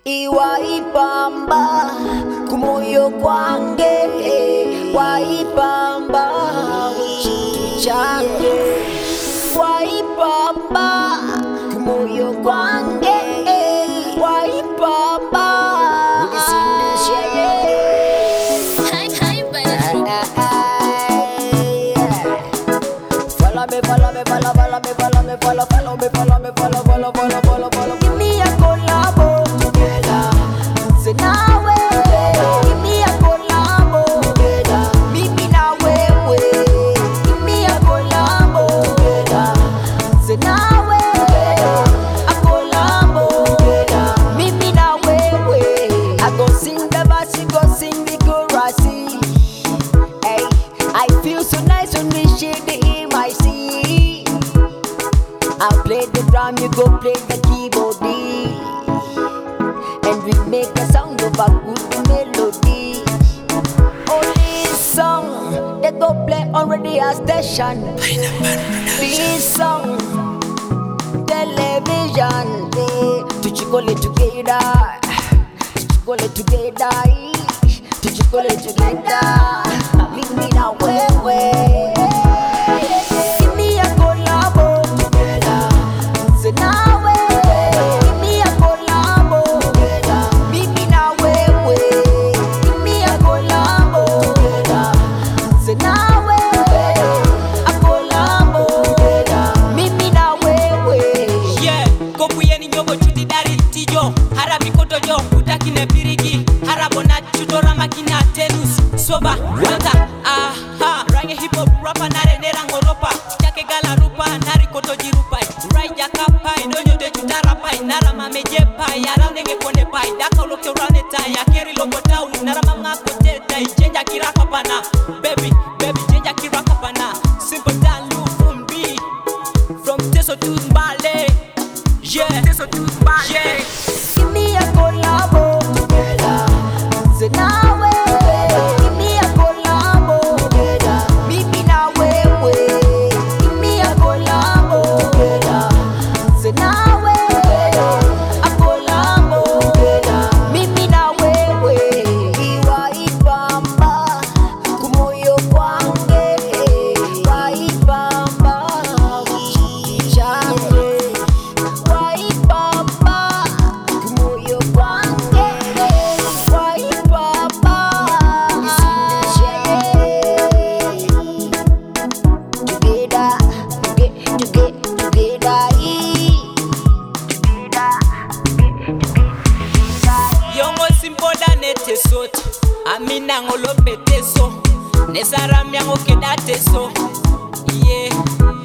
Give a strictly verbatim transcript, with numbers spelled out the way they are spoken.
Iwaipamba kumoyo kwange, waipamba chintu change, waipamba kumoyo kwange, waipamba unisindishe. Follow me, follow me, follow, follow me, follow me, follow, follow me, follow me, follow, follow, follow, follow, follow. Give me a collabo together. Say now we, give me a collabo together. Meet me now we, give me a collabo together. Say now we, a collabo together. Meet me now we, I go sing the verse, you go sing the chorus. Hey, I feel so nice when we share the M I C. I'll play the drum, you go play the keyboard, and we make a sound of a good melody. Only song they go play on radio station. This song, television, to chickle it together, to chickle it together, to chickle it together. Meet me now, way, way. Give me a collabo together. Say now, way. Give me a collabo together. Meet me now, way, way. Give me a collabo together. Say now, way. A collabo together. Meet me now, way, way. Yeah, kokuye ni nyogo chuti dari tijo. Harabi koto jo, utakine pirigi. Harabona chutora makina tenus. Soba, wanga, aha. Rangi hip hop rapper nare nera ngoropa. Chake gala rupa, nari koto jirupa. Raija kapai, donyo de chutara pai. Nara mameje pai, arande nge kone pai. Daka uloke urane tai, akeri logo tau. Nara manga kote tai, jenja kiraka pana. Baby, baby, jenja kiraka pana. Simple down you from B. From Teso to Mbale. Yeah, Teso to Mbale. Yeah. Give me a collabo together. Say now, way. Give me a collabo together. Meet me now, way, way. Give me a collabo together. Say now, way. A collabo together. Meet me now, way, way. Iwaipamba kumoyo kwange, waipamba change, waipamba kumoyo kwange, waipamba unisindishe. Together, together, together, together, Yongo simboda nete sot. Amina ngolo peteso. Nesara miango kedate so. Yeah.